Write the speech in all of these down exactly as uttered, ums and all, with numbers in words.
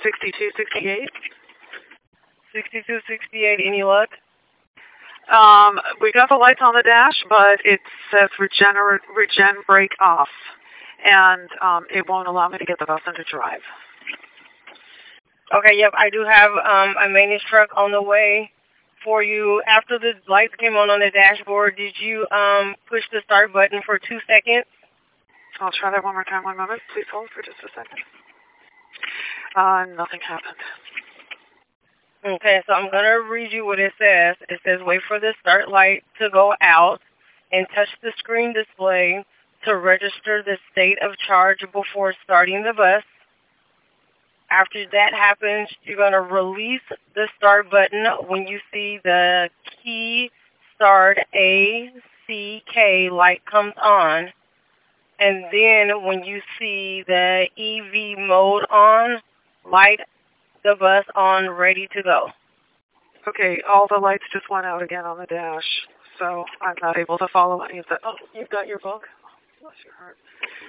sixty-two sixty-eight. sixty-two sixty-eight, any luck? Um, we got the lights on the dash, but it says regen, regen brake off, and um, it won't allow me to get the bus into drive. Okay, yep, I do have um, a maintenance truck on the way for you. After the lights came on on the dashboard, did you um, push the start button for two seconds? I'll try that one more time. One moment. Please hold for just a second. Uh, nothing happened. Okay, so I'm going to read you what it says. It says, wait for the start light to go out and touch the screen display to register the state of charge before starting the bus. After that happens, you're going to release the start button when you see the key start A C K light comes on. And then when you see the E V mode on, light the bus on, ready to go. Okay, all the lights just went out again on the dash, so I'm not able to follow any of that. Oh, you've got your book? Bless your heart.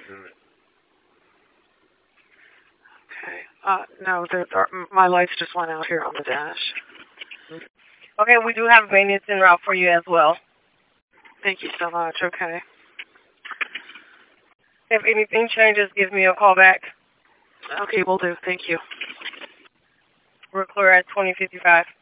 Okay, uh, no, there are, my lights just went out here on the dash. Okay, we do have maintenance en route for you as well. Thank you so much, okay. If anything changes, give me a call back. Okay, will do. Thank you. We're clear at twenty fifty-five.